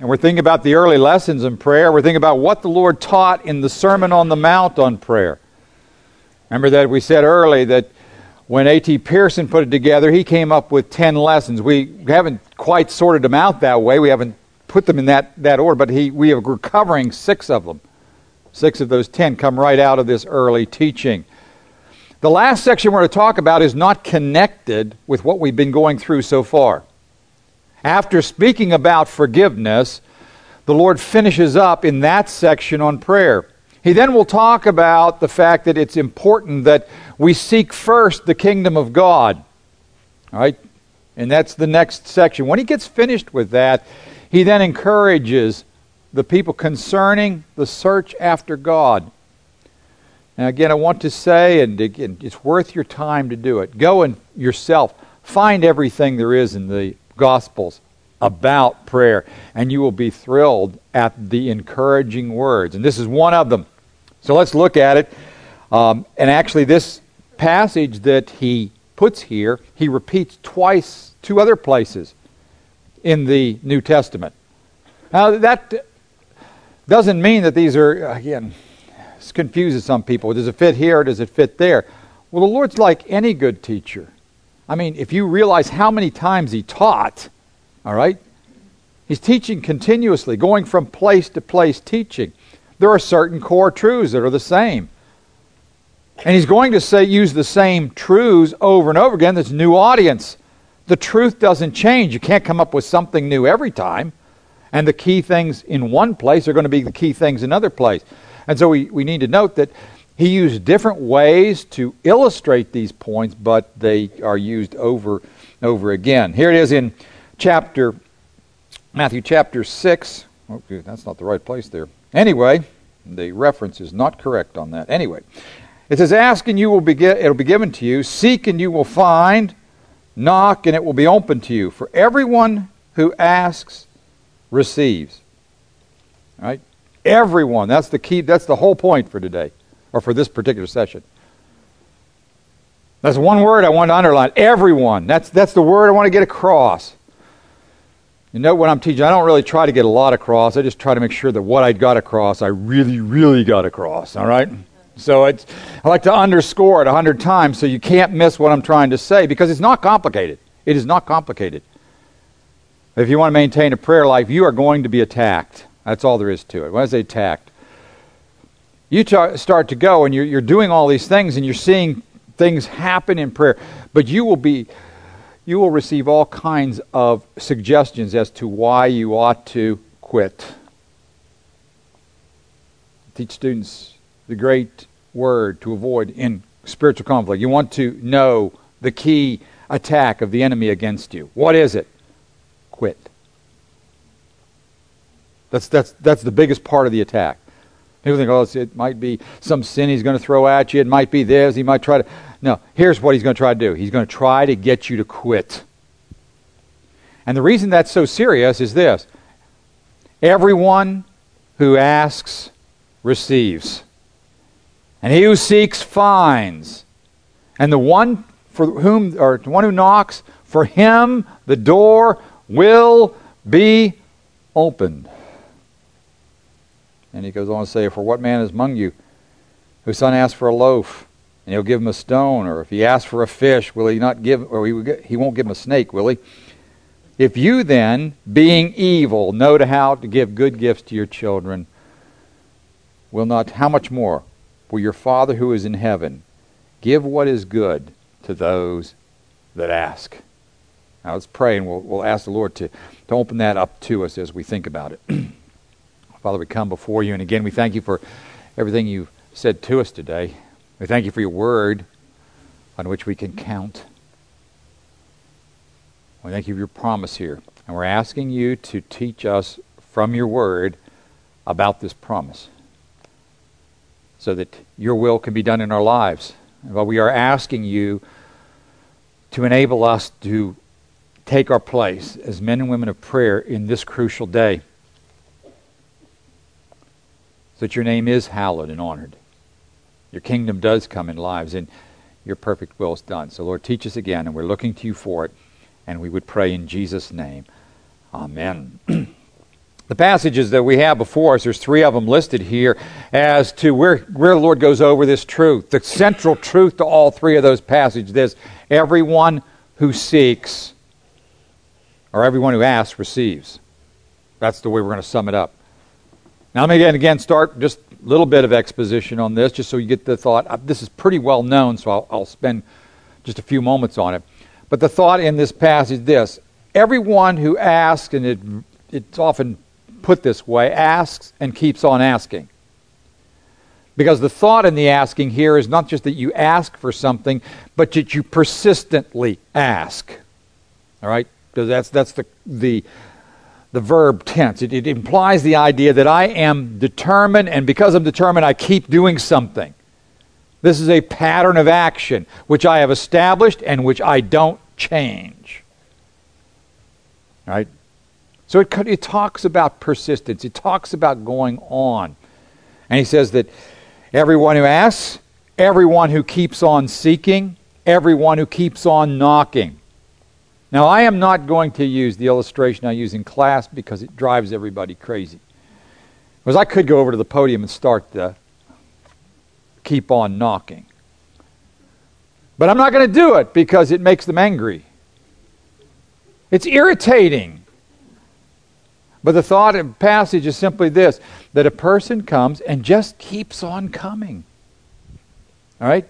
And we're thinking about the early lessons in prayer. We're thinking about what the Lord taught in the Sermon on the Mount on prayer. Remember that we said early that when A.T. Pierson put it together, he came up with 10 lessons. We haven't quite sorted them out that way. We haven't put them in that order, but we're covering 6 of them. 6 of those 10 come right out of this early teaching. The last section we're going to talk about is not connected with what we've been going through so far. After speaking about forgiveness, the Lord finishes up in that section on prayer. He then will talk about the fact that it's important that we seek first the kingdom of God. All right? And that's the next section. When he gets finished with that, he then encourages the people concerning the search after God. Now again, I want to say, and again, it's worth your time to do it. Go and yourself find everything there is in the Gospels about prayer, and you will be thrilled at the encouraging words. And this is one of them. So let's look at it. And actually this passage that he puts here, he repeats twice, 2 other places in the New Testament. Now that doesn't mean that these are, again, this confuses some people. Does it fit here or does it fit there? Well, the Lord's like any good teacher. I mean, if you realize how many times he taught, all right, he's teaching continuously, going from place to place teaching. There are certain core truths that are the same. And he's going to use the same truths over and over again. There's a new audience. The truth doesn't change. You can't come up with something new every time. And the key things in one place are going to be the key things in another place. And so we need to note that he used different ways to illustrate these points, but they are used over and over again. Here it is in Matthew chapter 6. Okay, that's not the right place there. Anyway, the reference is not correct on that. Anyway, it says, ask and it'll be given to you. Seek and you will find. Knock and it will be open to you. For everyone who asks receives. All right? Everyone. That's the key. That's the whole point for today, or for this particular session. That's one word I want to underline. Everyone. That's the word I want to get across. You know, when I'm teaching, I don't really try to get a lot across. I just try to make sure that what I got across, I really, really got across. All right? So I like to underscore it 100 times so you can't miss what I'm trying to say, because it's not complicated. It is not complicated. If you want to maintain a prayer life, you are going to be attacked. That's all there is to it. When I say attacked, you start to go and you're doing all these things and you're seeing things happen in prayer, but you will receive all kinds of suggestions as to why you ought to quit. Teach students the great word to avoid in spiritual conflict. You want to know the key attack of the enemy against you. What is it? Quit. That's the biggest part of the attack. People think, oh, it might be some sin he's going to throw at you. It might be this. He might try to... No, here's what he's going to try to do. He's going to try to get you to quit. And the reason that's so serious is this. Everyone who asks receives. And he who seeks finds. And the one who knocks, for him the door will be opened. And he goes on to say, for what man is among you whose son asks for a loaf, and he'll give him a stone? Or if he asks for a fish, will he not give, or he won't give him a snake, will he? If you then, being evil, know how to give good gifts to your children, will not, how much more will your Father who is in heaven give what is good to those that ask? Now let's pray, and we'll ask the Lord to open that up to us as we think about it. Father, we come before you, and again we thank you for everything you've said to us today. We thank you for your word on which we can count. We thank you for your promise here, and we're asking you to teach us from your word about this promise so that your will can be done in our lives. But we are asking you to enable us to take our place as men and women of prayer in this crucial day, so that your name is hallowed and honored. Your kingdom does come in lives, and your perfect will is done. So Lord, teach us again, and we're looking to you for it, and we would pray in Jesus' name. Amen. the passages that we have before us, there's 3 of them listed here as to where the Lord goes over this truth. The central truth to all 3 of those passages is everyone who seeks or everyone who asks receives. That's the way we're going to sum it up. Now let me again start just a little bit of exposition on this, just so you get the thought. This is pretty well known, so I'll spend just a few moments on it. But the thought in this passage is this: everyone who asks, and it's often put this way, asks and keeps on asking. Because the thought in the asking here is not just that you ask for something, but that you persistently ask. All right? Because that's the verb tense. It implies the idea that I am determined, and because I'm determined, I keep doing something. This is a pattern of action which I have established and which I don't change. All right? So it talks about persistence. It talks about going on. And he says that everyone who asks, everyone who keeps on seeking, everyone who keeps on knocking. Now, I am not going to use the illustration I use in class because it drives everybody crazy. Because I could go over to the podium and start the keep on knocking. But I'm not going to do it because it makes them angry. It's irritating. But the thought in the passage is simply this, that a person comes and just keeps on coming. All right?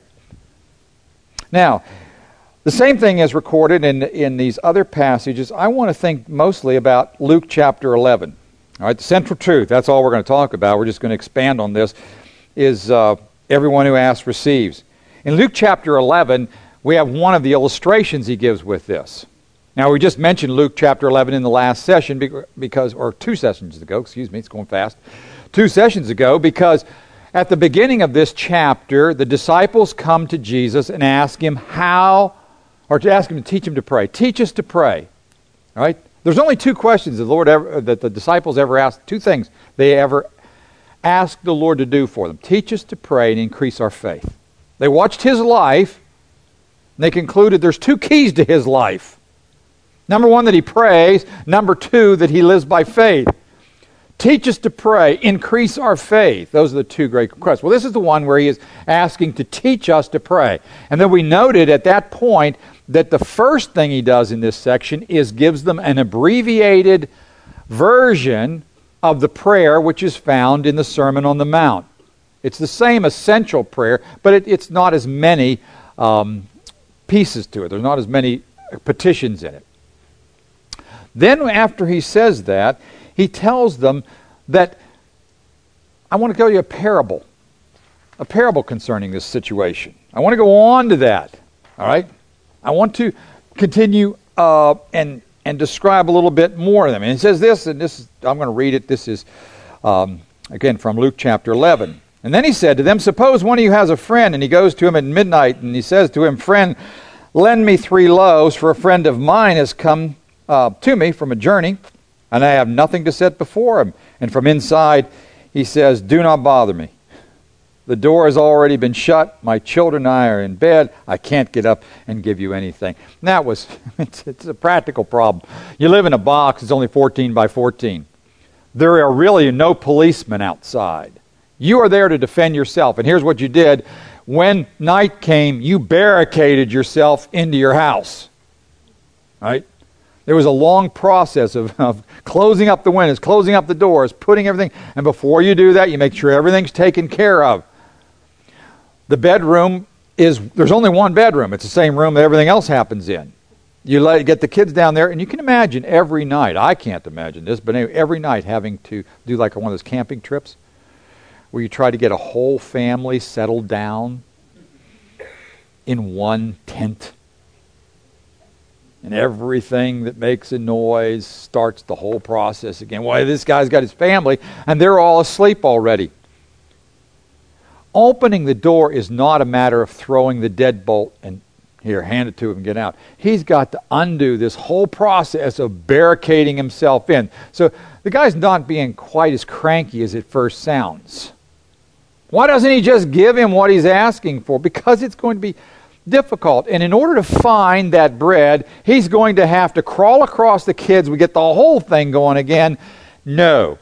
Now, the same thing is recorded in these other passages. I want to think mostly about Luke chapter 11. All right, the central truth, that's all we're going to talk about. We're just going to expand on this, is everyone who asks receives. In Luke chapter 11, we have one of the illustrations he gives with this. Now, we just mentioned Luke chapter 11 in the last session, or 2 sessions ago, it's going fast, 2 sessions ago, because at the beginning of this chapter, the disciples come to Jesus and ask him to ask him to teach him to pray. Teach us to pray. All right? There's only 2 questions that the disciples ever asked, 2 things they ever asked the Lord to do for them. Teach us to pray and increase our faith. They watched his life, and they concluded there's 2 keys to his life. Number 1, that he prays. Number 2, that he lives by faith. Teach us to pray. Increase our faith. Those are the 2 great requests. Well, this is the one where he is asking to teach us to pray. And then we noted at that point that the first thing he does in this section is gives them an abbreviated version of the prayer which is found in the Sermon on the Mount. It's the same essential prayer, but it's not as many pieces to it. There's not as many petitions in it. Then after he says that, he tells them that I want to tell you a parable concerning this situation. I want to go on to that. All right? I want to continue and describe a little bit more of them. And he says this, and this is, I'm going to read it. This is, again, from Luke chapter 11. And then he said to them, suppose one of you has a friend, and he goes to him at midnight, and he says to him, friend, lend me 3 loaves, for a friend of mine has come to me from a journey, and I have nothing to set before him. And from inside he says, do not bother me. The door has already been shut. My children and I are in bed. I can't get up and give you anything. And that was, it's a practical problem. You live in a box, it's only 14 by 14. There are really no policemen outside. You are there to defend yourself. And here's what you did. When night came, you barricaded yourself into your house. Right? There was a long process of closing up the windows, closing up the doors, putting everything. And before you do that, you make sure everything's taken care of. The bedroom there's only one bedroom. It's the same room that everything else happens in. You get the kids down there, and you can imagine every night, I can't imagine this, but anyway, every night having to do like one of those camping trips where you try to get a whole family settled down in one tent. And everything that makes a noise starts the whole process again. Well, this guy's got his family, and they're all asleep already. Opening the door is not a matter of throwing the deadbolt and here, hand it to him and get out. He's got to undo this whole process of barricading himself in. So the guy's not being quite as cranky as it first sounds. Why doesn't he just give him what he's asking for? Because it's going to be difficult. And in order to find that bread, he's going to have to crawl across the kids. We get the whole thing going again No.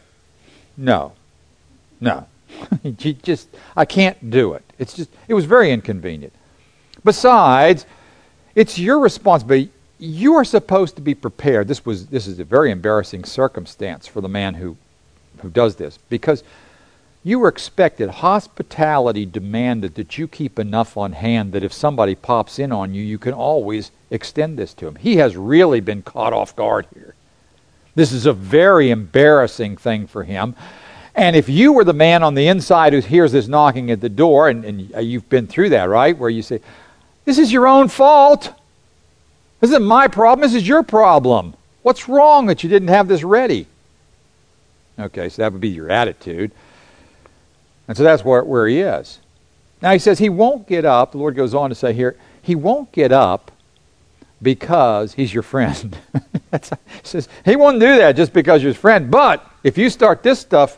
I can't do it. It was very inconvenient. Besides, it's your responsibility. You are supposed to be prepared. This is a very embarrassing circumstance for the man who does this, because you were expected, hospitality demanded that you keep enough on hand that if somebody pops in on you, you can always extend this to him. He has really been caught off guard here. This is a very embarrassing thing for him. And if you were the man on the inside who hears this knocking at the door, and you've been through that, right, where you say, this is your own fault. This isn't my problem, this is your problem. What's wrong that you didn't have this ready? Okay, so that would be your attitude. And so that's where he is. Now he says he won't get up. The Lord goes on to say here, he won't get up because he's your friend. He says he won't do that just because you're his friend. But if you start this stuff,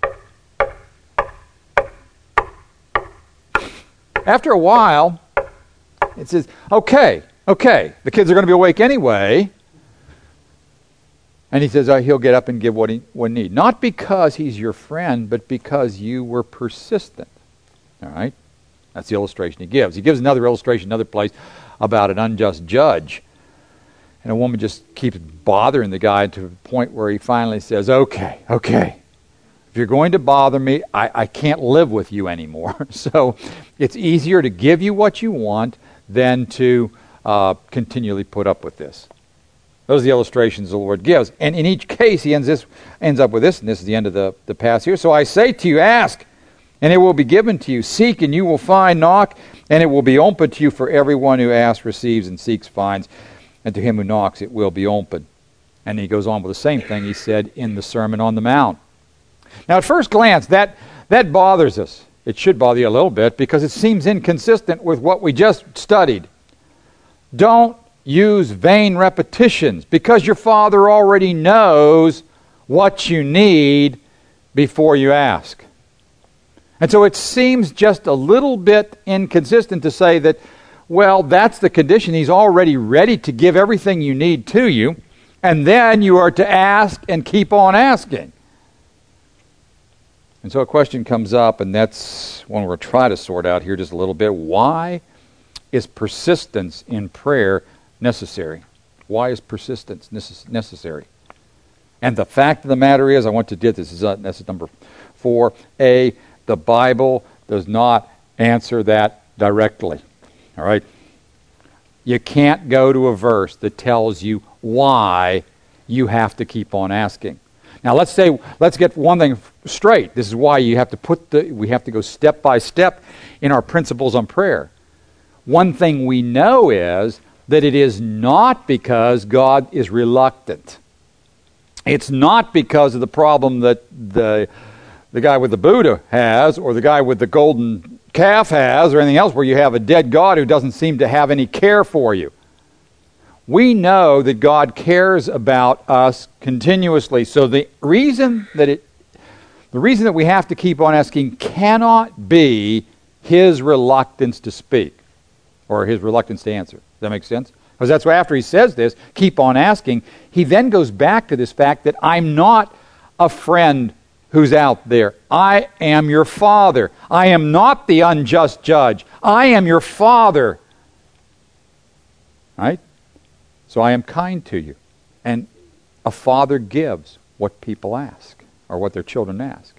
after a while, it says, okay, the kids are going to be awake anyway. And he says he'll get up and give what he need. Not because he's your friend, but because you were persistent. All right? That's the illustration he gives. He gives another illustration, another place, about an unjust judge. And a woman just keeps bothering the guy to the point where he finally says, okay. If you're going to bother me, I can't live with you anymore. So it's easier to give you what you want than to continually put up with this. Those are the illustrations the Lord gives. And in each case, he ends up with this, and this is the end of the passage here. So I say to you, ask, and it will be given to you. Seek, and you will find. Knock, and it will be open to you. For everyone who asks receives, and seeks finds. And to him who knocks, it will be open. And he goes on with the same thing he said in the Sermon on the Mount. Now, at first glance, that bothers us. It should bother you a little bit, because it seems inconsistent with what we just studied. Don't use vain repetitions, because your Father already knows what you need before you ask. And so it seems just a little bit inconsistent to say that, well, that's the condition. He's already ready to give everything you need to you, and then you are to ask and keep on asking. And so a question comes up, and that's one we'll try to sort out here just a little bit. Why is persistence in prayer necessary? Why is persistence necessary? And the fact of the matter is, I want to get this. This is number 4. The Bible does not answer that directly. All right? You can't go to a verse that tells you why you have to keep on asking. Now let's get one thing straight. This is why we have to go step by step in our principles on prayer. One thing we know is that it is not because God is reluctant. It's not because of the problem that the guy with the Buddha has, or the guy with the golden calf has, or anything else where you have a dead God who doesn't seem to have any care for you. We know that God cares about us continuously. So the reason that we have to keep on asking cannot be his reluctance to speak or his reluctance to answer. Does that make sense? Because that's why after he says this, keep on asking, he then goes back to this fact that I'm not a friend who's out there. I am your Father. I am not the unjust judge. I am your Father. Right? So I am kind to you. And a father gives what people ask, or what their children ask.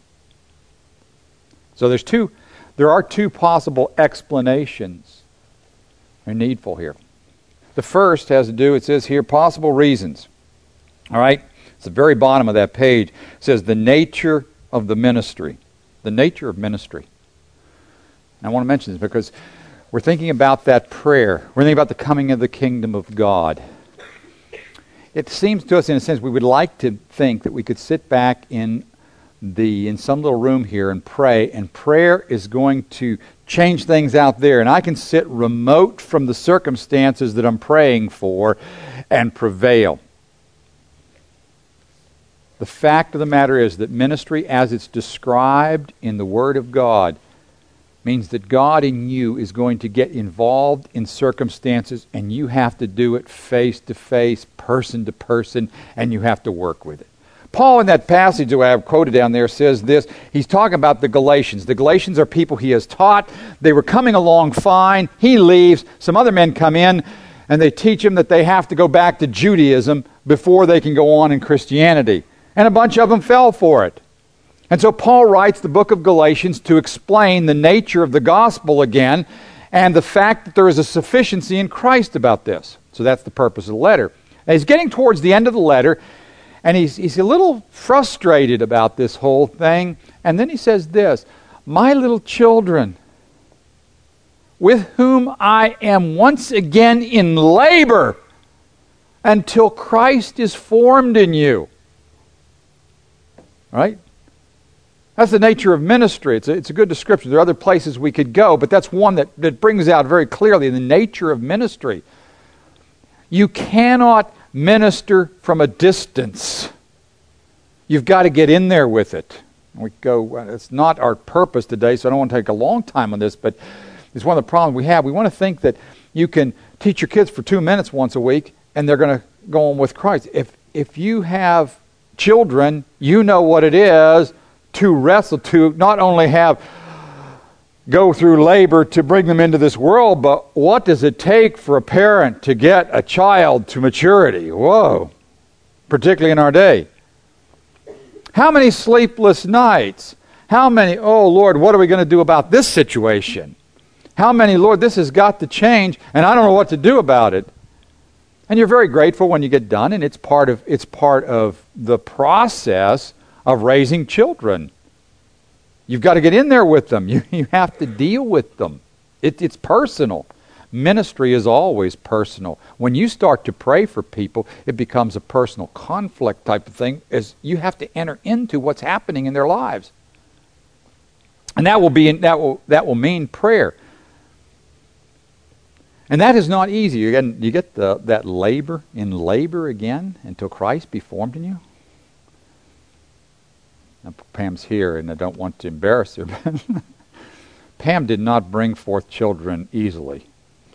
So there are two possible explanations are needful here. The first has to do, it says here, possible reasons. All right? It's the very bottom of that page. It says the nature of the ministry. The nature of ministry. And I want to mention this because we're thinking about that prayer. We're thinking about the coming of the kingdom of God. It seems to us, in a sense, we would like to think that we could sit back in some little room here and pray, and prayer is going to change things out there, and I can sit remote from the circumstances that I'm praying for and prevail. The fact of the matter is that ministry, as it's described in the Word of God, means that God in you is going to get involved in circumstances, and you have to do it face to face, person to person, and you have to work with it. Paul, in that passage that I have quoted down there, says this. He's talking about the Galatians. The Galatians are people he has taught. They were coming along fine. He leaves. Some other men come in, and they teach him that they have to go back to Judaism before they can go on in Christianity. And a bunch of them fell for it. And so Paul writes the book of Galatians to explain the nature of the gospel again and the fact that there is a sufficiency in Christ about this. So that's the purpose of the letter. Now he's getting towards the end of the letter, and he's a little frustrated about this whole thing. And then he says this, "My little children, with whom I am once again in labor until Christ is formed in you." Right? That's the nature of ministry. It's a good description. There are other places we could go, but that's one that brings out very clearly the nature of ministry. You cannot minister from a distance. You've got to get in there with it. It's not our purpose today, so I don't want to take a long time on this, but it's one of the problems we have. We want to think that you can teach your kids for 2 minutes once a week, and they're going to go on with Christ. If you have children, you know what it is to wrestle, to not only go through labor to bring them into this world, but what does it take for a parent to get a child to maturity? Whoa. Particularly in our day. How many sleepless nights? How many, oh Lord, what are we going to do about this situation? How many, Lord, this has got to change, and I don't know what to do about it. And you're very grateful when you get done, and it's part of the process of raising children. You've got to get in there with them. You have to deal with them. It's personal. Ministry is always personal. When you start to pray for people, it becomes a personal conflict type of thing, as you have to enter into what's happening in their lives. And that will mean prayer. And that is not easy. You get that labor again until Christ be formed in you. Now, Pam's here, and I don't want to embarrass her, but Pam did not bring forth children easily.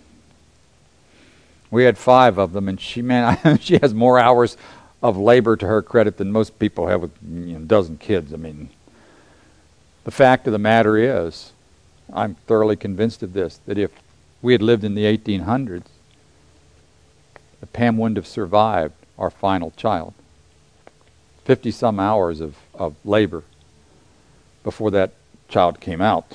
We had 5 of them, and she has more hours of labor to her credit than most people have with a dozen kids. I mean, the fact of the matter is, I'm thoroughly convinced of this, that if we had lived in the 1800s, that Pam wouldn't have survived our final child. 50-some hours of labor before that child came out.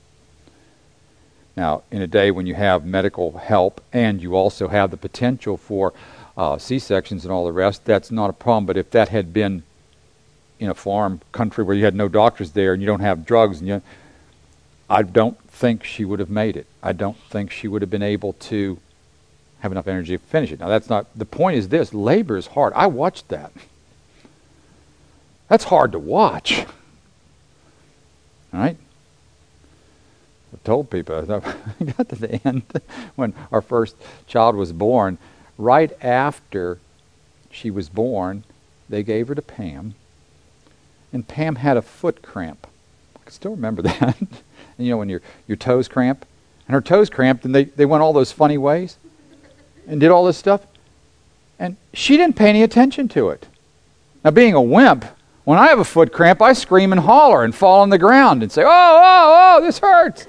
Now, in a day when you have medical help and you also have the potential for C-sections and all the rest, that's not a problem. But if that had been in a farm country where you had no doctors there and you don't have drugs, I don't think she would have made it. I don't think she would have been able to have enough energy to finish it. Now, that's not, the point is this, labor is hard. I watched that. That's hard to watch. All right? I told people, I got to the end when our first child was born. Right after she was born, they gave her to Pam, and Pam had a foot cramp. I can still remember that. And when your toes cramp, and her toes cramped, and they went all those funny ways, and did all this stuff, and she didn't pay any attention to it. Now, being a wimp, when I have a foot cramp, I scream and holler and fall on the ground and say, oh, this hurts.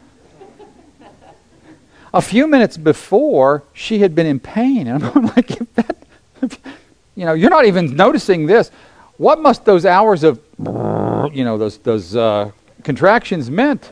A few minutes before, she had been in pain. And I'm going like, you're not even noticing this. What must those hours of, those contractions meant?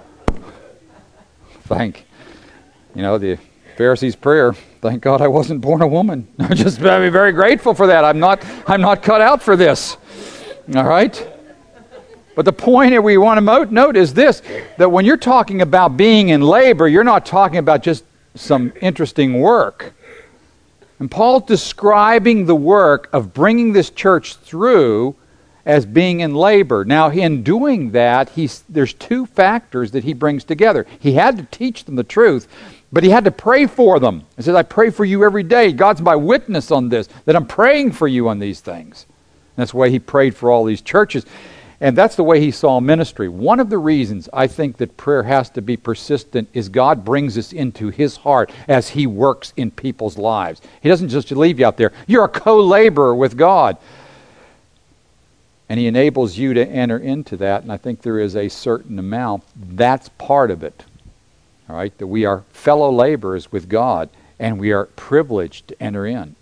The Pharisees' prayer, thank God I wasn't born a woman. I'm very grateful for that. I'm not cut out for this. All right? But the point here we want to note is this, that when you're talking about being in labor, you're not talking about just some interesting work. And Paul's describing the work of bringing this church through as being in labor. Now, in doing that, there's 2 factors that he brings together. He had to teach them the truth, but he had to pray for them. He says, I pray for you every day. God's my witness on this, that I'm praying for you on these things. And that's the way he prayed for all these churches. And that's the way he saw ministry. One of the reasons I think that prayer has to be persistent is God brings us into his heart as he works in people's lives. He doesn't just leave you out there. You're a co-laborer with God. And He enables you to enter into that, and I think there is a certain amount. That's part of it. All right, that we are fellow laborers with God, and we are privileged to enter in.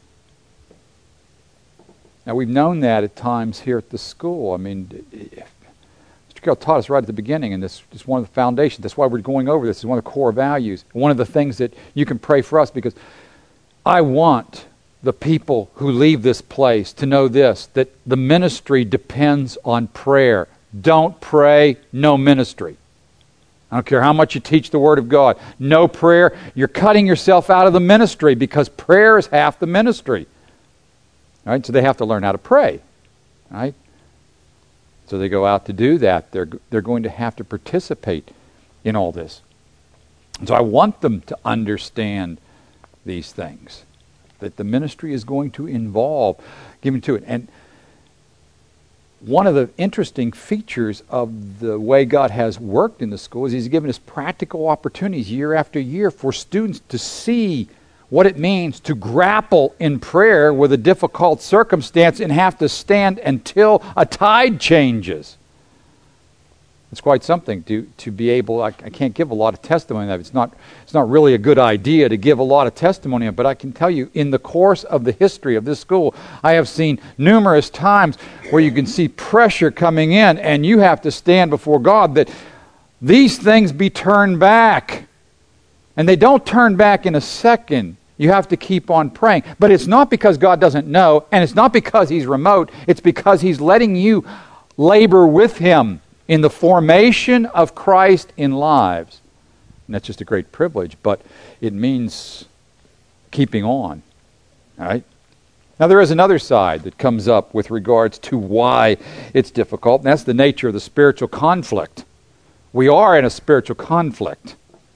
Now, we've known that at times here at the school. I mean, Mr. Carroll taught us right at the beginning, and this is one of the foundations. That's why we're going over this. It's one of the core values. One of the things that you can pray for us, because I want the people who leave this place to know this, that the ministry depends on prayer. Don't pray, no ministry. I don't care how much you teach the Word of God. No prayer, you're cutting yourself out of the ministry, because prayer is half the ministry. All right? So they have to learn how to pray. Right? So they go out to do that. They're going to have to participate in all this. And so I want them to understand these things, that the ministry is going to involve giving to it. And one of the interesting features of the way God has worked in the school is He's given us practical opportunities year after year for students to see what it means to grapple in prayer with a difficult circumstance and have to stand until a tide changes. It's quite something to be able. I can't give a lot of testimony of that. It's not really a good idea to give a lot of testimony of it, but I can tell you, in the course of the history of this school, I have seen numerous times where you can see pressure coming in, and you have to stand before God that these things be turned back. And they don't turn back in a second. You have to keep on praying. But it's not because God doesn't know, and it's not because He's remote. It's because He's letting you labor with Him in the formation of Christ in lives. And that's just a great privilege, but it means keeping on. All right? Now there is another side that comes up with regards to why it's difficult, and that's the nature of the spiritual conflict. We are in a spiritual conflict.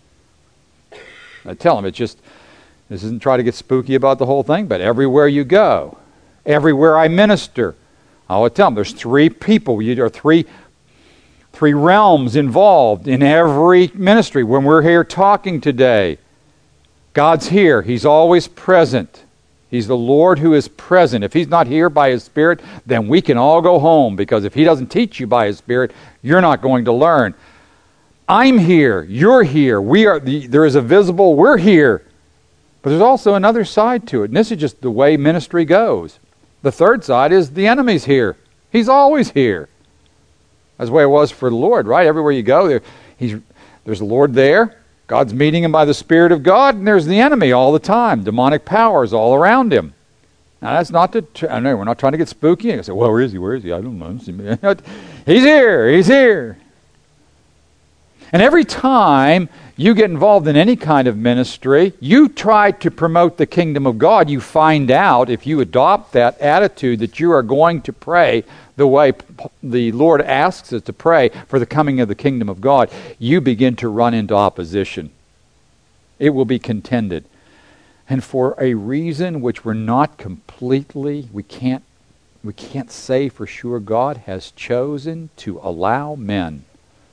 I tell them, this isn't try to get spooky about the whole thing, but everywhere you go, everywhere I minister, I would tell them there's three people, there are three realms involved in every ministry. When we're here talking today, God's here. He's always present. He's the Lord who is present. If He's not here by His Spirit, then we can all go home, because if He doesn't teach you by His Spirit, you're not going to learn. I'm here. You're here. There is a visible, we're here. But there's also another side to it, and this is just the way ministry goes. The third side is the enemy's here. He's always here. That's the way it was for the Lord, right? Everywhere you go, there's the Lord there. God's meeting Him by the Spirit of God, and there's the enemy all the time. Demonic powers all around Him. Now, that's not I know we're not trying to get spooky. I say, well, where is He? Where is He? I don't know. He's here. He's here. And every time you get involved in any kind of ministry, you try to promote the kingdom of God. You find out, if you adopt that attitude, that you are going to pray the way the Lord asks us to pray for the coming of the kingdom of God, you begin to run into opposition. It will be contended. And for a reason which we're not completely, we can't say for sure, God has chosen to allow men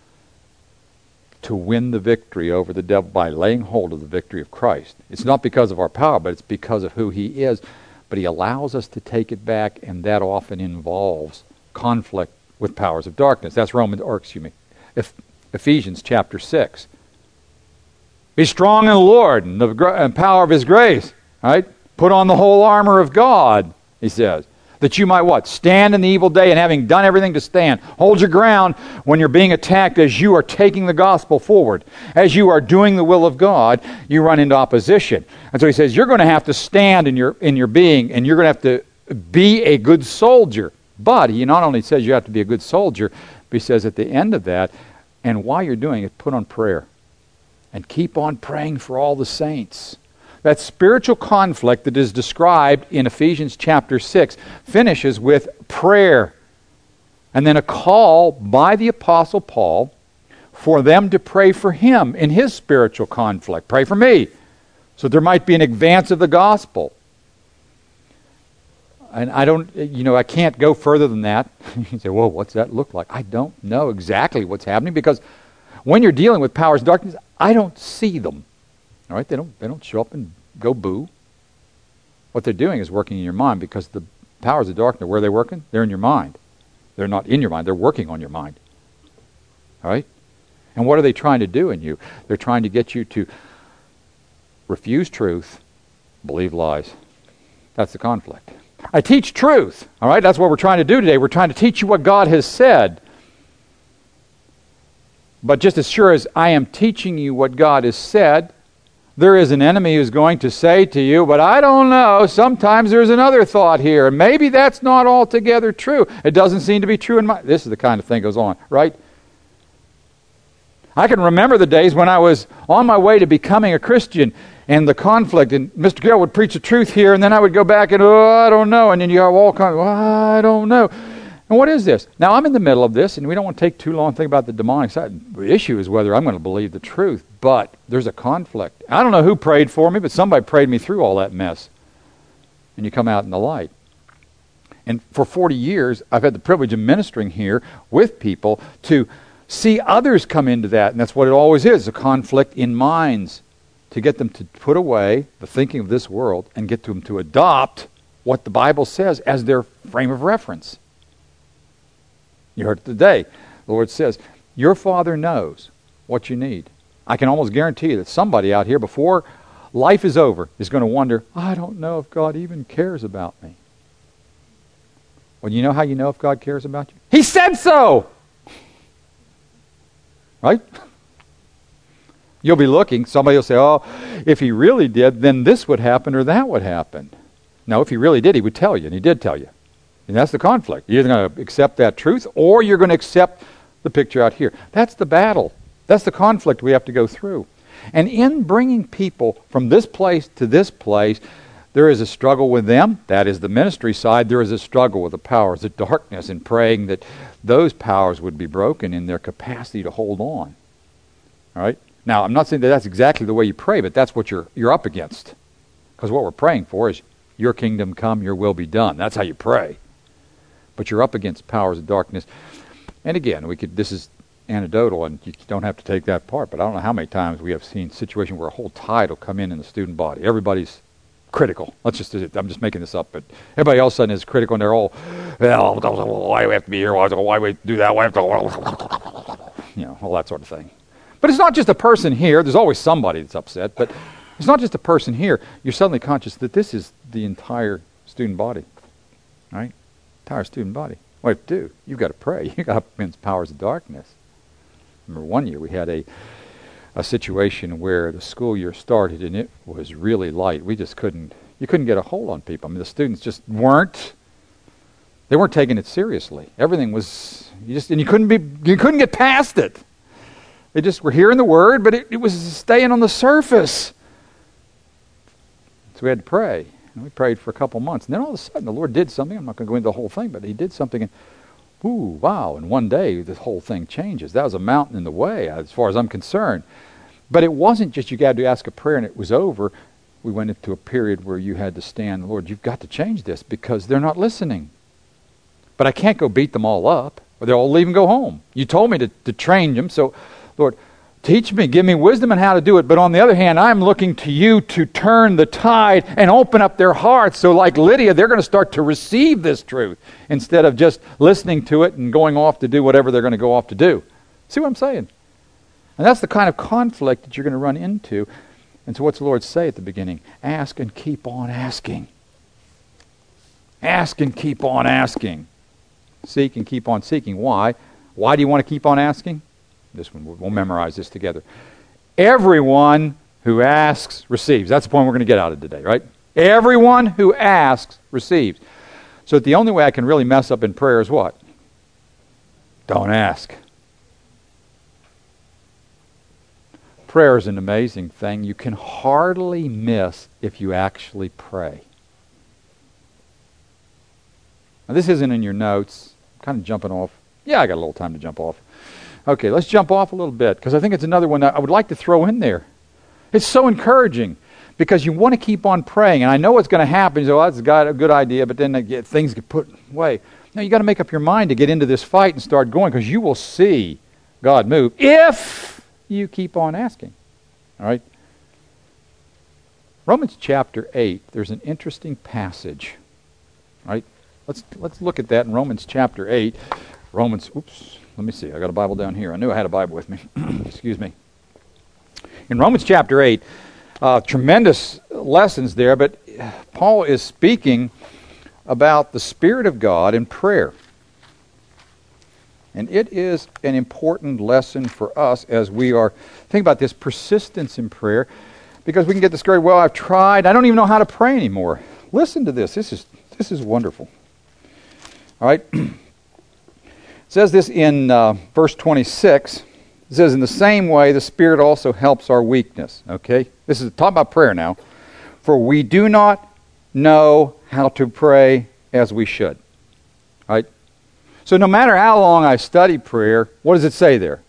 to win the victory over the devil by laying hold of the victory of Christ. It's not because of our power, but it's because of who He is. But He allows us to take it back, and that often involves conflict with powers of darkness. That's Ephesians chapter 6. Be strong in the Lord and the power of His grace. Right? Put on the whole armor of God, He says, that you might what? Stand in the evil day, and having done everything to stand. Hold your ground when you're being attacked as you are taking the gospel forward. As you are doing the will of God, you run into opposition. And so He says, you're going to have to stand in your being, and you're going to have to be a good soldier. But He not only says you have to be a good soldier, but He says at the end of that, and while you're doing it, put on prayer. And keep on praying for all the saints. That spiritual conflict that is described in Ephesians chapter 6 finishes with prayer. And then a call by the Apostle Paul for them to pray for him in his spiritual conflict. Pray for me. So there might be an advance of the gospel. And I can't go further than that. You say, well, what's that look like? I don't know exactly what's happening, because when you're dealing with powers of darkness, I don't see them. All right, they don't show up and go boo. What they're doing is working in your mind, because the powers of darkness, where are they working? They're in your mind. They're not in your mind. They're working on your mind. All right? And what are they trying to do in you? They're trying to get you to refuse truth, believe lies. That's the conflict. I teach truth. All right? That's what we're trying to do today. We're trying to teach you what God has said. But just as sure as I am teaching you what God has said, there is an enemy who's going to say to you, but I don't know, sometimes there's another thought here, and maybe that's not altogether true. It doesn't seem to be true in my... This is the kind of thing that goes on, right? I can remember the days when I was on my way to becoming a Christian, and the conflict, and Mr. Carroll would preach the truth here, and then I would go back and, I don't know, and then you have all kinds of, I don't know. And what is this? Now, I'm in the middle of this, and we don't want to take too long to think about the demonic side. The issue is whether I'm going to believe the truth, but there's a conflict. I don't know who prayed for me, but somebody prayed me through all that mess. And you come out in the light. And for 40 years, I've had the privilege of ministering here with people to see others come into that, and that's what it always is, a conflict in minds, to get them to put away the thinking of this world and get them to adopt what the Bible says as their frame of reference. You heard it today. The Lord says, your Father knows what you need. I can almost guarantee you that somebody out here, before life is over, is going to wonder, I don't know if God even cares about me. Well, you know how you know if God cares about you? He said so! Right? You'll be looking, somebody will say, oh, if he really did, then this would happen or that would happen. No, if he really did, he would tell you, and he did tell you. And that's the conflict. You're either going to accept that truth or you're going to accept the picture out here. That's the battle. That's the conflict we have to go through. And in bringing people from this place to this place, there is a struggle with them. That is the ministry side. There is a struggle with the powers of darkness and praying that those powers would be broken in their capacity to hold on. All right? Now, I'm not saying that that's exactly the way you pray, but that's what you're up against. Because what we're praying for is your kingdom come, your will be done. That's how you pray. But you're up against powers of darkness. And again, this is anecdotal, and you don't have to take that part, but I don't know how many times we have seen situations where a whole tide will come in the student body. Everybody's critical. I'm just making this up, but everybody all of a sudden is critical, and they're all, well, why do we have to be here? Why do we do that? Why have to, all that sort of thing. But it's not just a person here. There's always somebody that's upset, but it's not just a person here. You're suddenly conscious that this is the entire student body, right? Entire student body. What do you have to do? You've got to pray. You've got to up against powers of darkness. Remember one year we had a situation where the school year started and it was really light. You couldn't get a hold on people. I mean, the students just weren't taking it seriously. Everything was, and you couldn't get past it. They just were hearing the word, but it was staying on the surface. So we had to pray. And we prayed for a couple months. And then all of a sudden the Lord did something. I'm not going to go into the whole thing, but he did something. And ooh, wow. And one day this whole thing changes. That was a mountain in the way as far as I'm concerned. But it wasn't just you got to ask a prayer and it was over. We went into a period where you had to stand, Lord, you've got to change this because they're not listening. But I can't go beat them all up or they'll all leave and go home. You told me to train them. So, Lord, teach me, give me wisdom on how to do it. But on the other hand, I'm looking to you to turn the tide and open up their hearts. So like Lydia, they're going to start to receive this truth instead of just listening to it and going off to do whatever they're going to go off to do. See what I'm saying? And that's the kind of conflict that you're going to run into. And so what's the Lord say at the beginning? Ask and keep on asking. Ask and keep on asking. Seek and keep on seeking. Why? Why do you want to keep on asking? This one, we'll memorize this together. Everyone who asks receives. That's the point we're going to get out of today, right? Everyone who asks receives. So the only way I can really mess up in prayer is what? Don't ask. Prayer is an amazing thing. You can hardly miss if you actually pray. Now this isn't in your notes. I'm kind of jumping off. Yeah, I got a little time to jump off. Okay, let's jump off a little bit because I think it's another one that I would like to throw in there. It's so encouraging because you want to keep on praying. And I know what's going to happen. You say, well, that's a good idea, but then things get put away. Now, you got to make up your mind to get into this fight and start going because you will see God move if you keep on asking. All right? Romans chapter 8, there's an interesting passage. All right? Let's look at that in Romans chapter 8. Let me see. I got a Bible down here. I knew I had a Bible with me. Excuse me. In Romans chapter 8, tremendous lessons there, but Paul is speaking about the Spirit of God in prayer. And it is an important lesson for us as we are thinking about this persistence in prayer, because we can get discouraged. Well, I've tried. I don't even know how to pray anymore. Listen to this. This is wonderful. All right. It says this in verse 26. It says, in the same way, the Spirit also helps our weakness. Okay? This is talking about prayer now. For we do not know how to pray as we should. All right? So no matter how long I study prayer, what does it say there?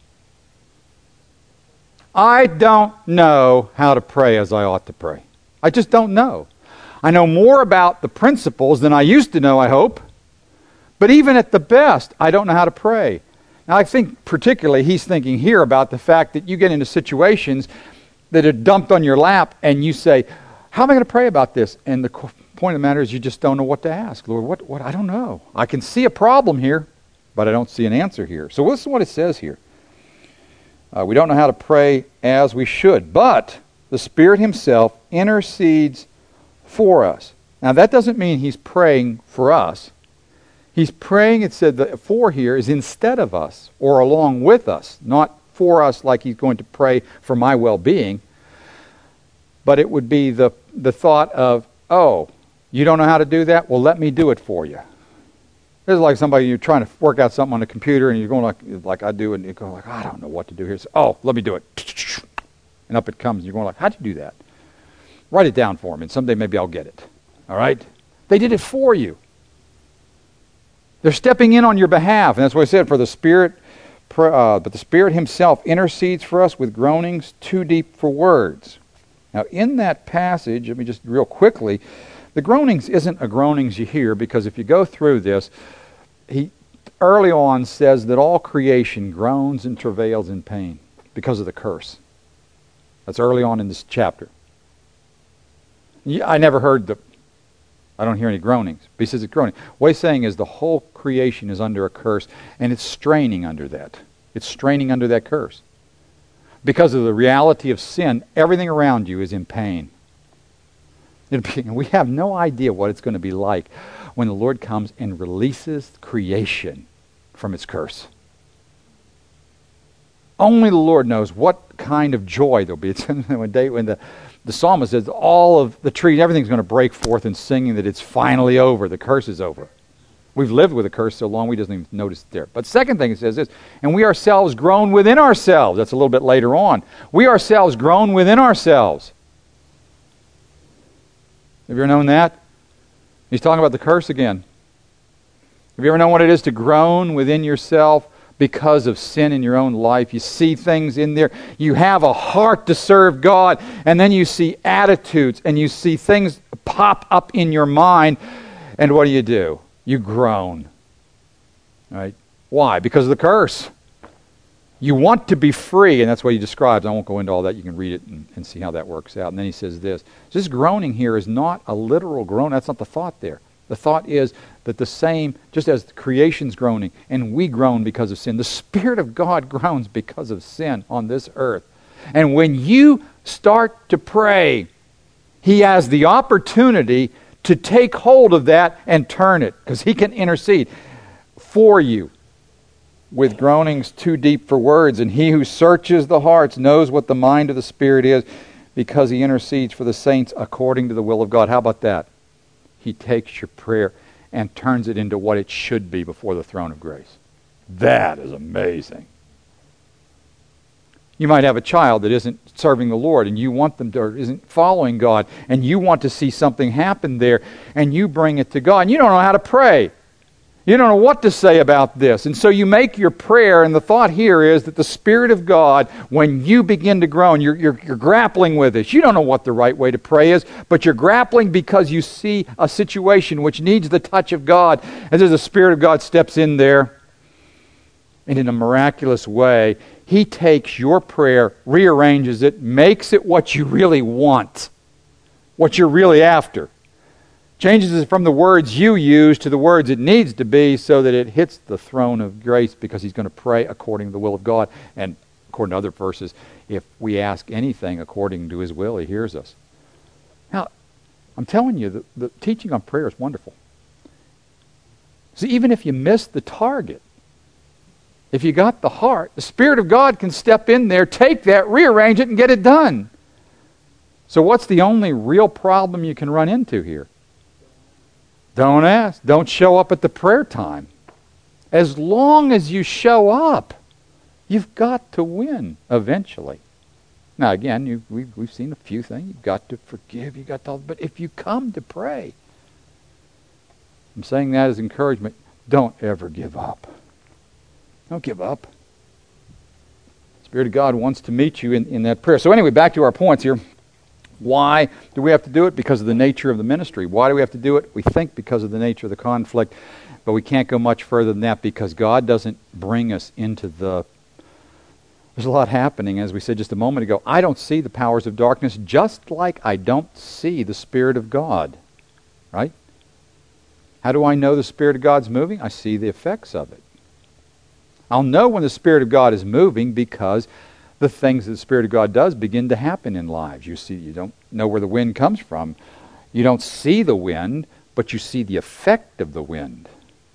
I don't know how to pray as I ought to pray. I just don't know. I know more about the principles than I used to know, I hope. But even at the best, I don't know how to pray. Now, I think particularly he's thinking here about the fact that you get into situations that are dumped on your lap and you say, how am I going to pray about this? And the point of the matter is you just don't know what to ask. Lord, what? I don't know. I can see a problem here, but I don't see an answer here. So listen to what it says here. We don't know how to pray as we should, but the Spirit Himself intercedes for us. Now, that doesn't mean He's praying for us. He's praying, it said the for here is instead of us or along with us, not for us like He's going to pray for my well-being, but it would be the thought of, oh, you don't know how to do that? Well, let me do it for you. It's like somebody, you're trying to work out something on the computer and you're going like I do, and you go like, I don't know what to do here. So, oh, let me do it. And up it comes. And you're going like, how'd you do that? Write it down for me, and someday maybe I'll get it. All right? They did it for you. They're stepping in on your behalf. And that's what I said, for the Spirit, but the Spirit Himself intercedes for us with groanings too deep for words. Now, in that passage, let me just real quickly, the groanings isn't a groanings you hear, because if you go through this, he early on says that all creation groans and travails in pain because of the curse. That's early on in this chapter. I never heard I don't hear any groanings, but he says it's groaning. What he's saying is the whole creation is under a curse, and it's straining under that. It's straining under that curse. Because of the reality of sin, everything around you is in pain. We have no idea what it's going to be like when the Lord comes and releases creation from its curse. Only the Lord knows what kind of joy there'll be. It's when the psalmist says all of the trees, everything's going to break forth in singing that it's finally over. The curse is over. We've lived with a curse so long we doesn't even notice it there. But second thing it says is, and we ourselves groan within ourselves. That's a little bit later on. We ourselves groan within ourselves. Have you ever known that? He's talking about the curse again. Have you ever known what it is to groan within yourself because of sin in your own life? You see things in there. You have a heart to serve God, and then you see attitudes, and you see things pop up in your mind, and what do? You groan. Right? Why? Because of the curse. You want to be free, and that's what he describes. I won't go into all that. You can read it and see how that works out. And then he says this. This groaning here is not a literal groan. That's not the thought there. The thought is that the same, just as the creation's groaning, and we groan because of sin, the Spirit of God groans because of sin on this earth. And when you start to pray, He has the opportunity to take hold of that and turn it, because He can intercede for you with groanings too deep for words. And He who searches the hearts knows what the mind of the Spirit is, because He intercedes for the saints according to the will of God. How about that? He takes your prayer and turns it into what it should be before the throne of grace. That is amazing. You might have a child that isn't serving the Lord, and you want them to, or isn't following God, and you want to see something happen there, and you bring it to God, and you don't know how to pray. You don't know what to say about this. And so you make your prayer, and the thought here is that the Spirit of God, when you begin to groan, you're grappling with this. You don't know what the right way to pray is, but you're grappling because you see a situation which needs the touch of God. And as the Spirit of God steps in there, and in a miraculous way, He takes your prayer, rearranges it, makes it what you really want, what you're really after. Changes it from the words you use to the words it needs to be so that it hits the throne of grace, because he's going to pray according to the will of God. And according to other verses, if we ask anything according to his will, he hears us. Now, I'm telling you, the teaching on prayer is wonderful. See, even if you miss the target, if you got the heart, the Spirit of God can step in there, take that, rearrange it, and get it done. So what's the only real problem you can run into here? Don't ask. Don't show up at the prayer time. As long as you show up, you've got to win eventually. Now again, we've seen a few things. You've got to forgive. You've got to, but if you come to pray, I'm saying that as encouragement. Don't ever give up. Don't give up. The Spirit of God wants to meet you in that prayer. So anyway, back to our points here. Why do we have to do it? Because of the nature of the ministry. Why do we have to do it? We think because of the nature of the conflict, but we can't go much further than that, because God doesn't bring us into the... There's a lot happening, as we said just a moment ago. I don't see the powers of darkness, just like I don't see the Spirit of God. Right? How do I know the Spirit of God's moving? I see the effects of it. I'll know when the Spirit of God is moving because the things that the Spirit of God does begin to happen in lives. You see, you don't know where the wind comes from. You don't see the wind, but you see the effect of the wind.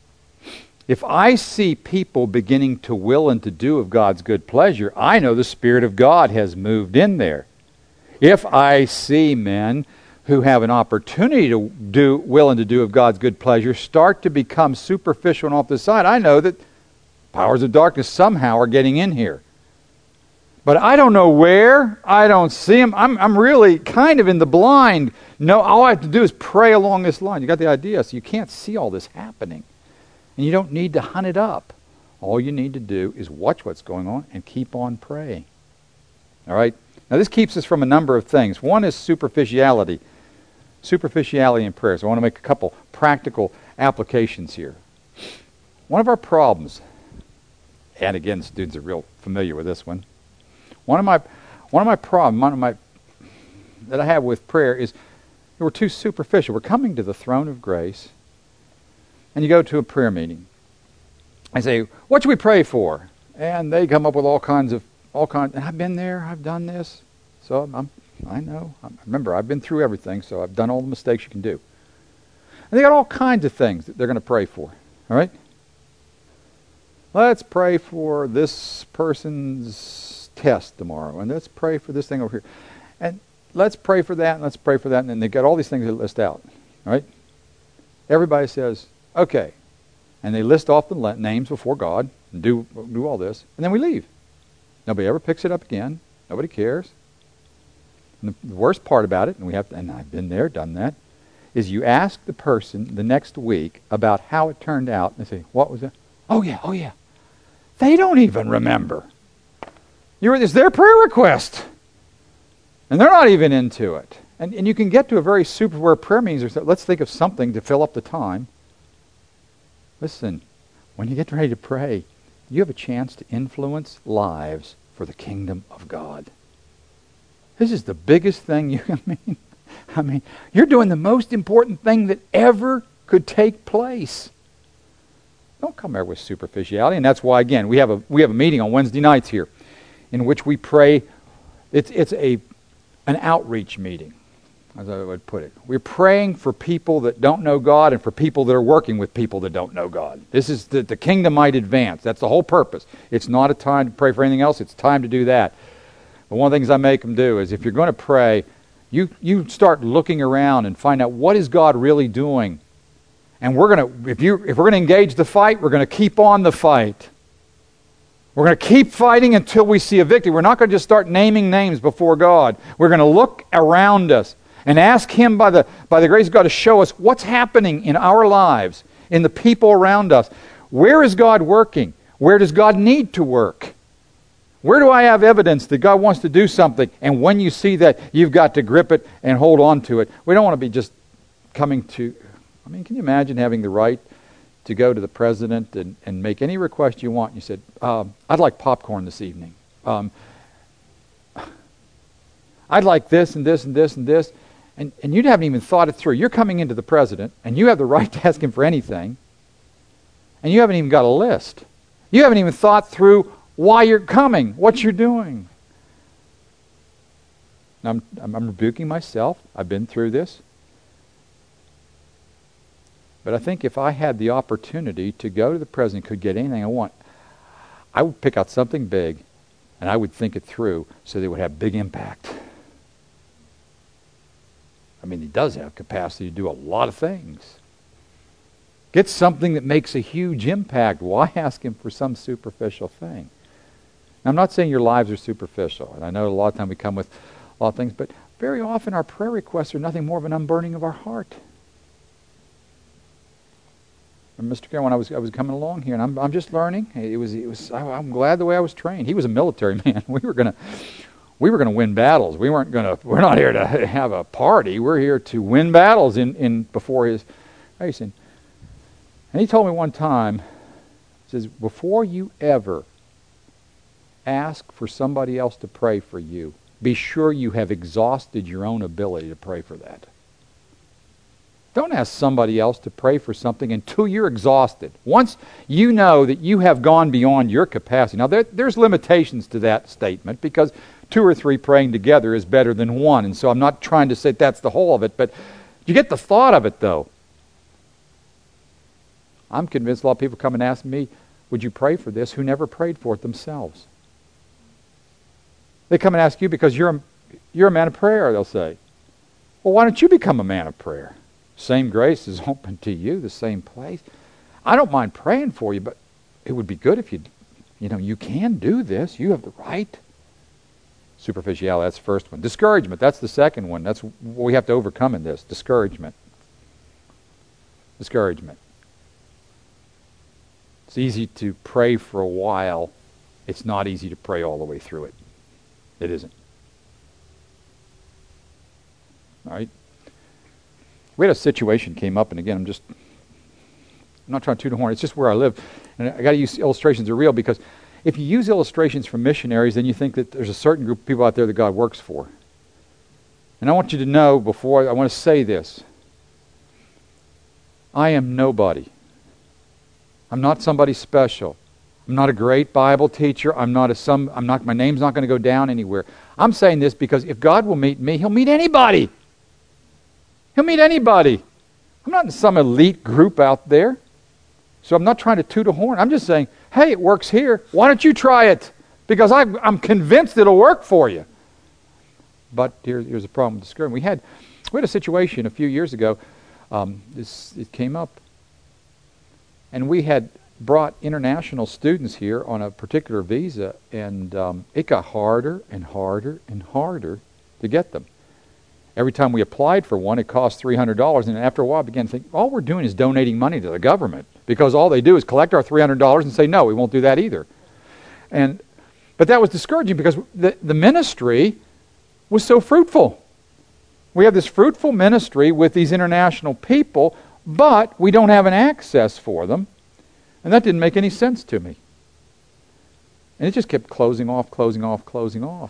If I see people beginning to will and to do of God's good pleasure, I know the Spirit of God has moved in there. If I see men who have an opportunity to will and to do of God's good pleasure start to become superficial and off the side, I know that powers of darkness somehow are getting in here. But I don't know where. I don't see them. I'm really kind of in the blind. No, all I have to do is pray along this line. You got the idea? So you can't see all this happening. And you don't need to hunt it up. All you need to do is watch what's going on and keep on praying. All right? Now this keeps us from a number of things. One is superficiality. Superficiality in prayer. So I want to make a couple practical applications here. One of our problems, and again, students are real familiar with this one. One of my problems that I have with prayer is we're too superficial. We're coming to the throne of grace, and you go to a prayer meeting. I say, "What should we pray for?" And they come up with all kinds. And I've been there. I've done this, so I know. Remember, I've been through everything, so I've done all the mistakes you can do. And they got all kinds of things that they're going to pray for. All right. Let's pray for this person's test tomorrow, and let's pray for this thing over here, and let's pray for that, and let's pray for that, and then they got all these things they list out. All right? Everybody says, okay, and they list off the names before God, and do all this, and then we leave. Nobody ever picks it up again. Nobody cares. And the worst part about it, and I've been there, done that, is you ask the person the next week about how it turned out, and they say, what was it? Oh yeah. They don't even remember. It's their prayer request. And they're not even into it. And you can get to a very where prayer meetings are, let's think of something to fill up the time. Listen, when you get ready to pray, you have a chance to influence lives for the kingdom of God. This is the biggest thing I mean, you're doing the most important thing that ever could take place. Don't come here with superficiality. And that's why, again, we have a meeting on Wednesday nights here in which we pray. It's an outreach meeting, as I would put it. We're praying for people that don't know God and for people that are working with people that don't know God. This is the kingdom might advance. That's the whole purpose. It's not a time to pray for anything else. It's time to do that. But one of the things I make them do is if you're going to pray, you start looking around and find out what is God really doing. And if we're going to engage the fight, we're going to keep on the fight. We're going to keep fighting until we see a victory. We're not going to just start naming names before God. We're going to look around us and ask Him by the grace of God to show us what's happening in our lives, in the people around us. Where is God working? Where does God need to work? Where do I have evidence that God wants to do something? And when you see that, you've got to grip it and hold on to it. We don't want to be just coming to... can you imagine having the right to go to the president and make any request you want? You said, I'd like popcorn this evening. I'd like this and this and this and this. And you haven't even thought it through. You're coming into the president, and you have the right to ask him for anything, and you haven't even got a list. You haven't even thought through why you're coming, what you're doing. I'm rebuking myself. I've been through this. But I think if I had the opportunity to go to the president, could get anything I want, I would pick out something big, and I would think it through so that it would have big impact. I mean, he does have capacity to do a lot of things. Get something that makes a huge impact. Why ask him for some superficial thing? Now, I'm not saying your lives are superficial, and I know a lot of time we come with a lot of things, but very often our prayer requests are nothing more of an unburning of our heart. And Mr. Carroll, when I was coming along here, and I'm just learning. I'm glad the way I was trained. He was a military man. We were gonna win battles. We're not here to have a party. We're here to win battles in before his facing. And he told me one time, he says, before you ever ask for somebody else to pray for you, be sure you have exhausted your own ability to pray for that. Don't ask somebody else to pray for something until you're exhausted. Once you know that you have gone beyond your capacity. Now, there's limitations to that statement because 2 or 3 praying together is better than 1. And so I'm not trying to say that's the whole of it, but you get the thought of it, though. I'm convinced a lot of people come and ask me, would you pray for this, who never prayed for it themselves. They come and ask you because you're a man of prayer, they'll say. Well, why don't you become a man of prayer? Same grace is open to you, the same place. I don't mind praying for you, but it would be good if you can do this. You have the right. Superficiality, that's the first one. Discouragement, that's the second one. That's what we have to overcome in this. Discouragement. Discouragement. It's easy to pray for a while. It's not easy to pray all the way through it. It isn't. All right? We had a situation came up, and again, I'm not trying to toot a horn. It's just where I live. And I got to use illustrations that are real because if you use illustrations from missionaries, then you think that there's a certain group of people out there that God works for. And I want you to know before I want to say this. I am nobody. I'm not somebody special. I'm not a great Bible teacher. My name's not going to go down anywhere. I'm saying this because if God will meet me, He'll meet anybody. He'll meet anybody. I'm not in some elite group out there. So I'm not trying to toot a horn. I'm just saying, hey, it works here. Why don't you try it? Because I'm convinced it'll work for you. But here's the problem with discouragement. We had a situation a few years ago. It came up. And we had brought international students here on a particular visa. And it got harder and harder and harder to get them. Every time we applied for one, it cost $300. And after a while, I began to think, all we're doing is donating money to the government. Because all they do is collect our $300 and say, no, we won't do that either. But that was discouraging because the ministry was so fruitful. We have this fruitful ministry with these international people, but we don't have an access for them. And that didn't make any sense to me. And it just kept closing off, closing off, closing off.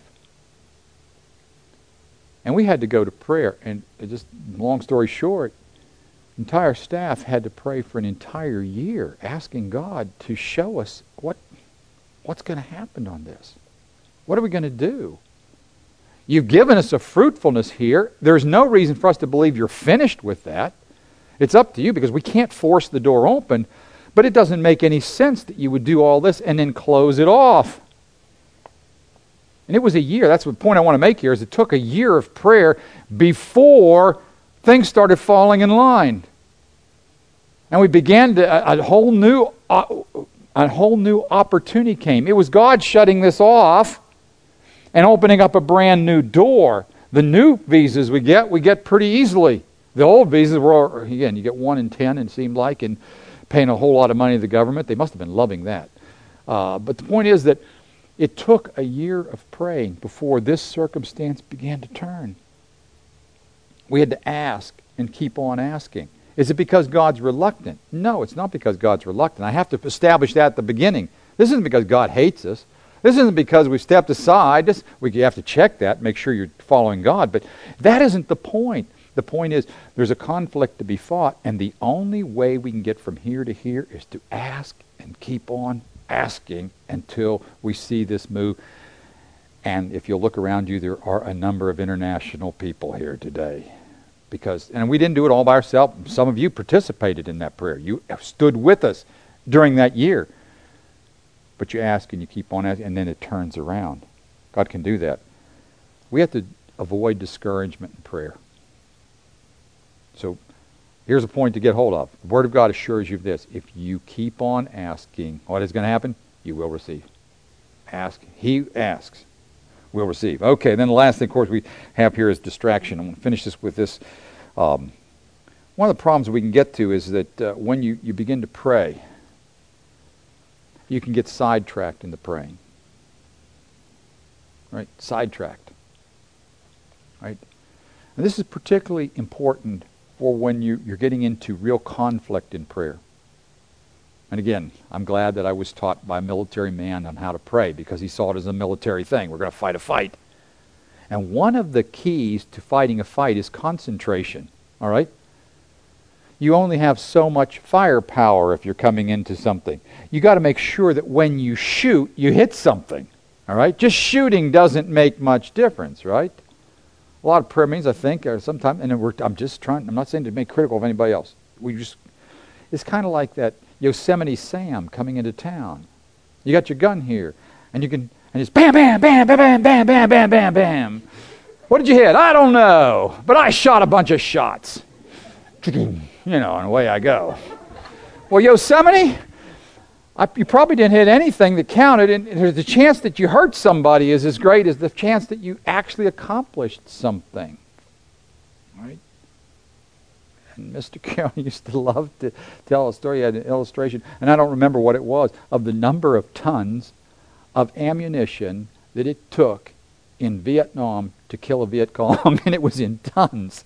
And we had to go to prayer. And just long story short, entire staff had to pray for an entire year, asking God to show us what's going to happen on this. What are we going to do? You've given us a fruitfulness here. There's no reason for us to believe you're finished with that. It's up to you because we can't force the door open. But it doesn't make any sense that you would do all this and then close it off. And it was a year. That's the point I want to make here is it took a year of prayer before things started falling in line. And we began to, a whole new opportunity came. It was God shutting this off and opening up a brand new door. The new visas we get pretty easily. The old visas were, again, you get 1 in 10, it seemed like, and paying a whole lot of money to the government. They must have been loving that. But the point is that it took a year of praying before this circumstance began to turn. We had to ask and keep on asking. Is it because God's reluctant? No, it's not because God's reluctant. I have to establish that at the beginning. This isn't because God hates us. This isn't because we've stepped aside. You have to check that, make sure you're following God. But that isn't the point. The point is, there's a conflict to be fought, and the only way we can get from here to here is to ask and keep on asking until we see this move. And if you'll look around you, there are a number of international people here today. And we didn't do it all by ourselves. Some of you participated in that prayer. You stood with us during that year. But you ask and you keep on asking, and then it turns around. God can do that. We have to avoid discouragement in prayer. So here's a point to get hold of. The Word of God assures you of this. If you keep on asking, what is going to happen? You will receive. Ask. He asks. Will receive. Okay, then the last thing, of course, we have here is distraction. I'm going to finish this with this. One of the problems we can get to is that when you begin to pray, you can get sidetracked in the praying. Right? Sidetracked. Right? And this is particularly important for when you're getting into real conflict in prayer. And again, I'm glad that I was taught by a military man on how to pray, because he saw it as a military thing. We're going to fight a fight. And one of the keys to fighting a fight is concentration. All right? You only have so much firepower if you're coming into something. You got to make sure that when you shoot, you hit something. All right? Just shooting doesn't make much difference, right? A lot of prayer meetings, I think, are sometimes, and I'm not saying to be critical of anybody else. It's kind of like that Yosemite Sam coming into town. You got your gun here, and it's bam, bam, bam, bam, bam, bam, bam, bam, bam, bam. What did you hit? I don't know, but I shot a bunch of shots. And away I go. Well, Yosemite, you probably didn't hit anything that counted, and the chance that you hurt somebody is as great as the chance that you actually accomplished something. Right? And Mr. Carroll used to love to tell a story. He had an illustration, and I don't remember what it was, of the number of tons of ammunition that it took in Vietnam to kill a Viet Cong, and it was in tons.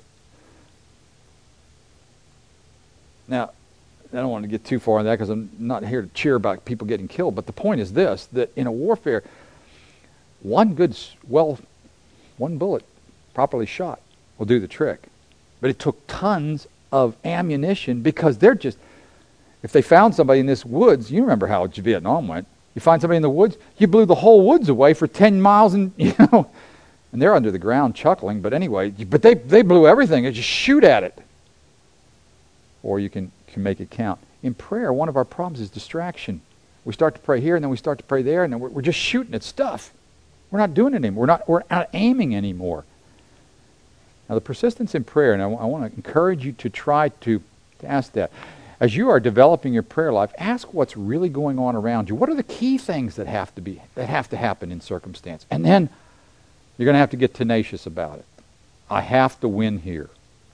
Now, I don't want to get too far on that because I'm not here to cheer about people getting killed, but the point is this, that in a warfare, one bullet properly shot will do the trick. But it took tons of ammunition, because if they found somebody in this woods, you remember how Vietnam went. You find somebody in the woods, you blew the whole woods away for 10 miles, and and they're under the ground chuckling, but anyway, but they blew everything, and just shoot at it. Or you can make it count. In prayer, one of our problems is distraction. We start to pray here, and then we start to pray there, and then we're just shooting at stuff. We're not doing it anymore. We're not aiming anymore. Now, the persistence in prayer, and I want to encourage you to try to ask that. As you are developing your prayer life, ask what's really going on around you. What are the key things that have to happen in circumstance? And then you're going to have to get tenacious about it. I have to win here.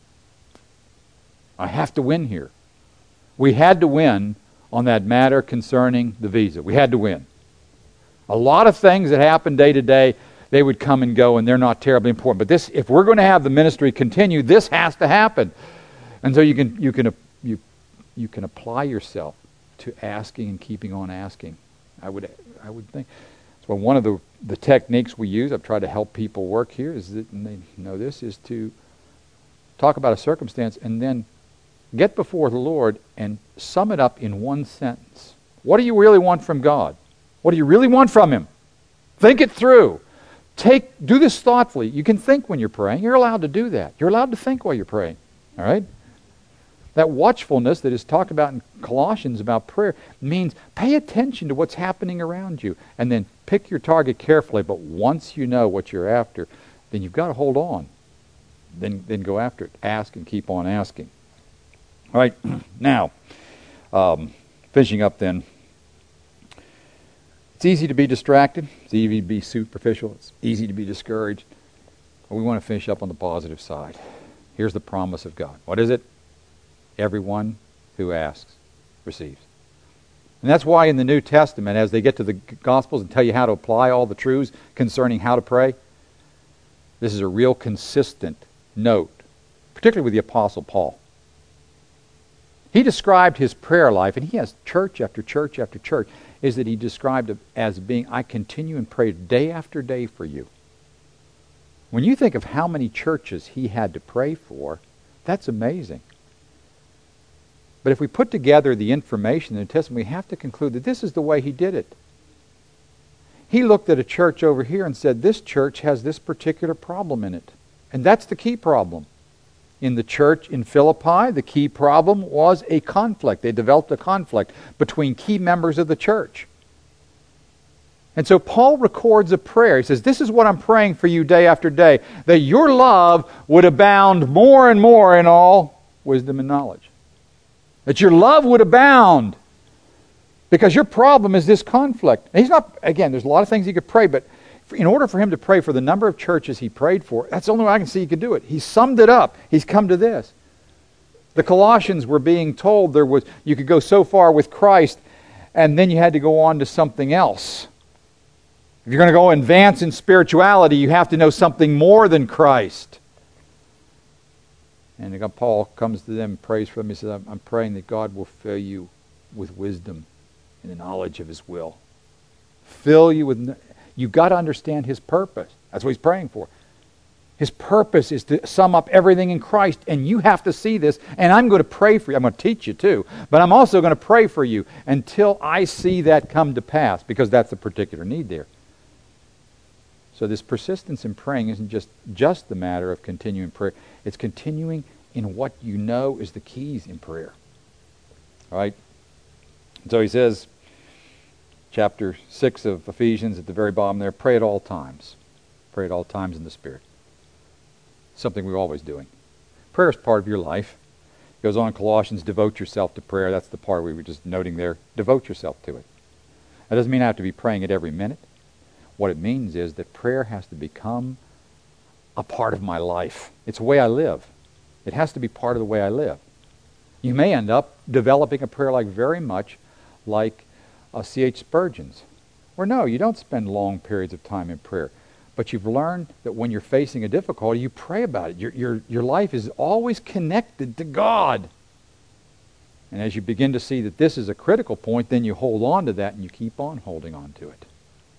I have to win here. We had to win on that matter concerning the visa. We had to win. A lot of things that happen day to day, they would come and go, and they're not terribly important. But this, if we're going to have the ministry continue, this has to happen. And so you can apply yourself to asking and keeping on asking. I would think. So one of the techniques we use, I've tried to help people work here, is that, and they know this, is to talk about a circumstance and then get before the Lord and sum it up in one sentence. What do you really want from God? What do you really want from Him? Think it through. Do this thoughtfully. You can think when you're praying. You're allowed to do that. You're allowed to think while you're praying. All right? That watchfulness that is talked about in Colossians about prayer means pay attention to what's happening around you, and then pick your target carefully. But once you know what you're after, then you've got to hold on. Then go after it. Ask and keep on asking. All right, now, finishing up then. It's easy to be distracted. It's easy to be superficial. It's easy to be discouraged. But we want to finish up on the positive side. Here's the promise of God. What is it? Everyone who asks receives. And that's why in the New Testament, as they get to the Gospels and tell you how to apply all the truths concerning how to pray, this is a real consistent note, particularly with the Apostle Paul. He described his prayer life, and he has church after church after church, is that he described it as being, I continue and pray day after day for you. When you think of how many churches he had to pray for, that's amazing. But if we put together the information in the Testament, we have to conclude that this is the way he did it. He looked at a church over here and said, this church has this particular problem in it. And that's the key problem. In the church in Philippi, the key problem was a conflict. They developed a conflict between key members of the church. And so Paul records a prayer. He says, this is what I'm praying for you day after day, that your love would abound more and more in all wisdom and knowledge. That your love would abound. Because your problem is this conflict. And he's not, again, there's a lot of things he could pray, but in order for him to pray for the number of churches he prayed for, that's the only way I can see he could do it. He summed it up. He's come to this. The Colossians were being told you could go so far with Christ, and then you had to go on to something else. If you're going to go advance in spirituality, you have to know something more than Christ. And Paul comes to them and prays for them. He says, I'm praying that God will fill you with wisdom and the knowledge of His will. Fill you with... You've got to understand His purpose. That's what he's praying for. His purpose is to sum up everything in Christ, and you have to see this, and I'm going to pray for you. I'm going to teach you too, but I'm also going to pray for you until I see that come to pass, because that's the particular need there. So this persistence in praying isn't just the matter of continuing prayer. It's continuing in what you know is the keys in prayer. All right? And so he says, chapter 6 of Ephesians at the very bottom there, pray at all times. Pray at all times in the Spirit. Something we're always doing. Prayer is part of your life. It goes on in Colossians, devote yourself to prayer. That's the part we were just noting there. Devote yourself to it. That doesn't mean I have to be praying it every minute. What it means is that prayer has to become a part of my life. It's the way I live. It has to be part of the way I live. You may end up developing a prayer life very much like C.H. Spurgeon's, where no, you don't spend long periods of time in prayer, but you've learned that when you're facing a difficulty, you pray about it. Your life is always connected to God. And as you begin to see that this is a critical point, then you hold on to that and you keep on holding on to it.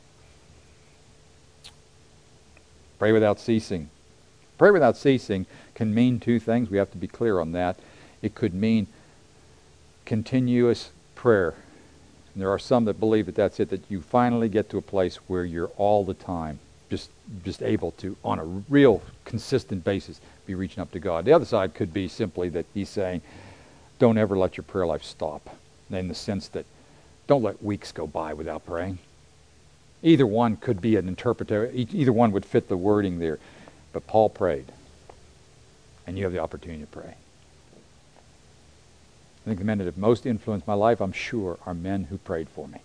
Pray without ceasing. Pray without ceasing can mean two things. We have to be clear on that. It could mean continuous prayer. And there are some that believe that that's it, that you finally get to a place where you're all the time just able to, on a real consistent basis, be reaching up to God. The other side could be simply that he's saying, don't ever let your prayer life stop, in the sense that don't let weeks go by without praying. Either one could be an interpreter. Either one would fit the wording there. But Paul prayed. And you have the opportunity to pray. I think the men that have most influenced my life, I'm sure, are men who prayed for me.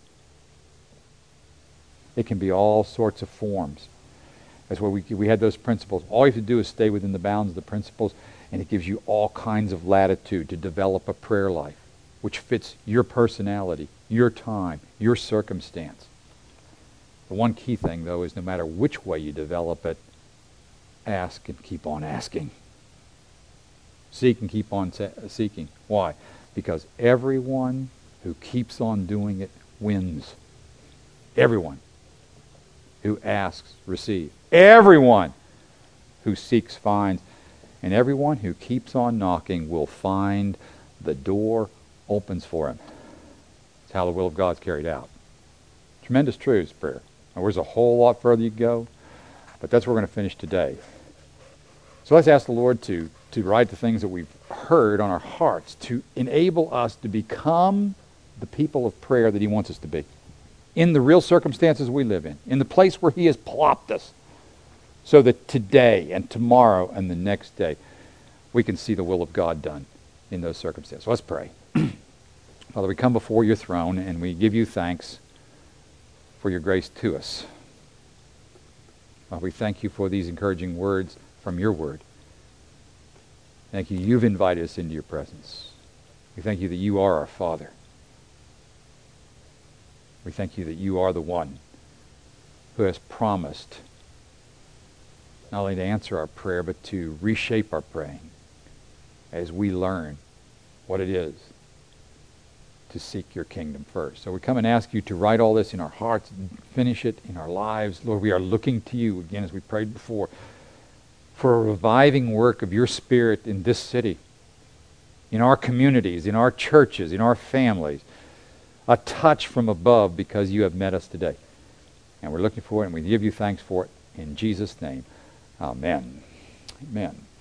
It can be all sorts of forms. That's why we had those principles. All you have to do is stay within the bounds of the principles, and it gives you all kinds of latitude to develop a prayer life which fits your personality, your time, your circumstance. The one key thing, though, is no matter which way you develop it, ask and keep on asking. Seek and keep on seeking. Why? Because everyone who keeps on doing it wins. Everyone who asks receives. Everyone who seeks finds. And everyone who keeps on knocking will find the door opens for him. It's how the will of God is carried out. Tremendous truths, prayer. Now, there's a whole lot further you go, but that's where we're going to finish today. So let's ask the Lord to write the things that we've heard on our hearts, to enable us to become the people of prayer that He wants us to be, in the real circumstances we live in the place where He has plopped us, so that today and tomorrow and the next day we can see the will of God done in those circumstances. Let's pray. Father, we come before your throne and we give you thanks for your grace to us. We thank you for these encouraging words from your word. Thank you, you've invited us into your presence. We thank you that you are our Father. We thank you that you are the one who has promised not only to answer our prayer, but to reshape our praying as we learn what it is to seek your kingdom first. So we come and ask you to write all this in our hearts and finish it in our lives. Lord, we are looking to you, again, as we prayed before, for a reviving work of your Spirit in this city, in our communities, in our churches, in our families. A touch from above because you have met us today. And we're looking for it, and we give you thanks for it. In Jesus' name, amen. Amen.